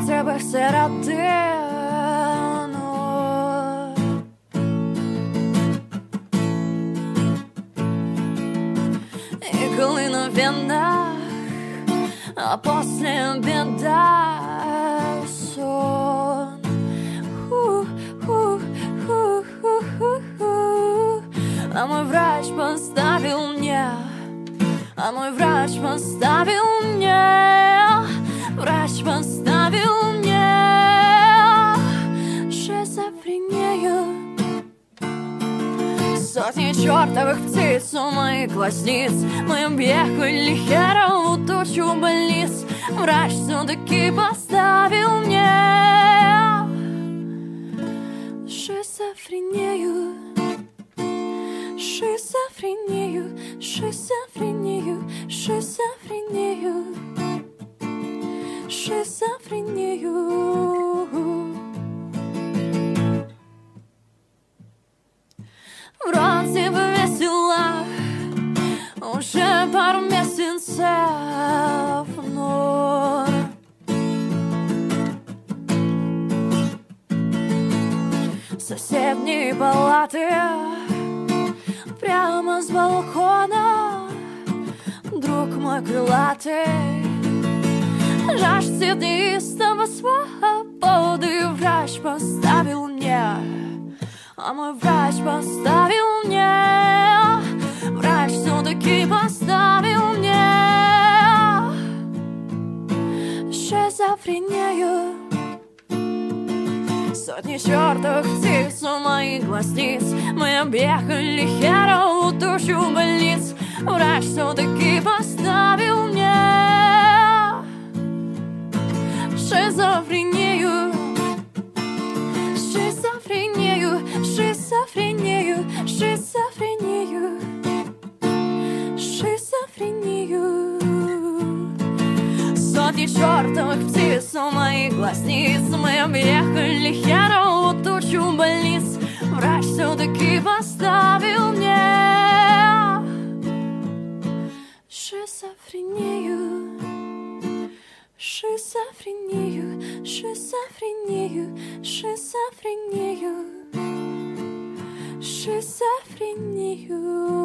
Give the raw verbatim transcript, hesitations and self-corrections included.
тебе всередину. І коли на війнах, а после беда, сон. Ху-ху-ху-ху-ху. А мой врач поставил мне, а мой врач поставил мне, врач поставил мне шизофрению. Сотни чертовых птиц у моих глазниц, мы объехали херову тучу больниц. Врач все-таки поставил мне шизофрению. Шизофрению, шизофрению, шизофрению, шизофрению. Вроде бы весело, уже пару месяцев, но соседние палаты прямо с балкона, друг мой крылатый жаждет неистово свободы. Врач поставил мне, а мой врач поставил мне, врач все-таки поставил мне шизофрению. Сотни чертовых птиц у моих глазниц, мы объехали херову тучу больниц. Врач все-таки поставил мне шизофрению. Шизофрению, шизофрению, шизофрению, шизофрению. Сотни чертовых птиц у моих глазниц, мы объехали херову тучу больниц. Врач все-таки поставил мне шизофрению. Шизофрению, шизофрению, шизофрению, шизофрению.